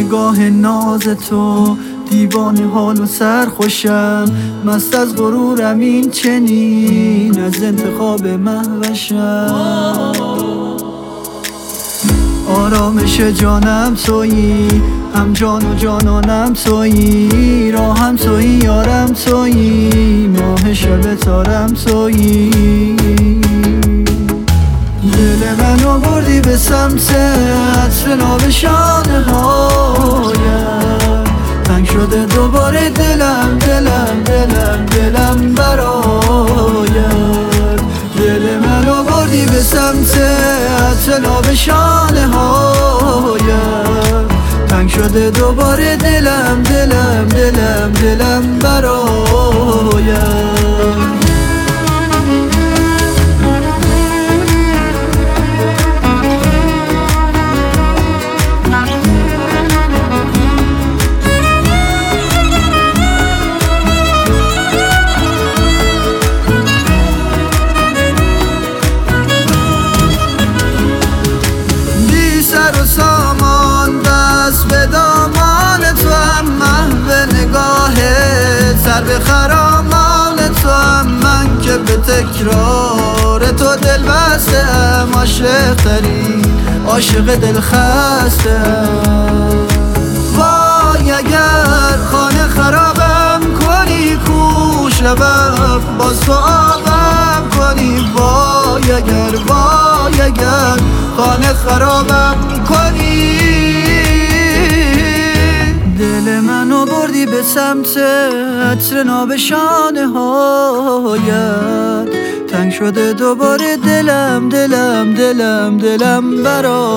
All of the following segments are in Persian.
نگاه ناز تو، دیوانه حال و سرخوشم، مست از غرورم این چنین، از انتخاب مهوشم. آرامش جانم تویی، هم جان و جانانم تویی، راهم تویی یارم تویی، ماه شب تارم تویی. دل منو بردی به سمت عطر ناب شانه هایم، تنگ شده دوباره دلم دلم دلم دلم برایم. دل منو بردی به سمت عطر ناب شانه هایم، تنگ شده دوباره دلم دلم دلم دلم برایم. سر به خرامان تو هم، من که به تکرار تو دل بستم، عاشق ترین عاشق دل خستم. وای اگر خانه خرابم کنی، کوش لبم باز تو آبم کنی. وای اگر خانه خرابم کنی. دل منو بردی به سمت عطر ناب شانه هایت، تنگ شده دوباره دلم دلم دلم دلم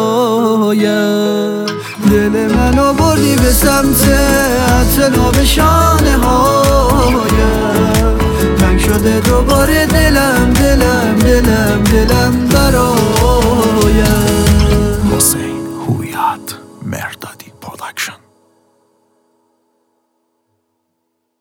برایت. دل منو بردی به سمت عطر ناب شانه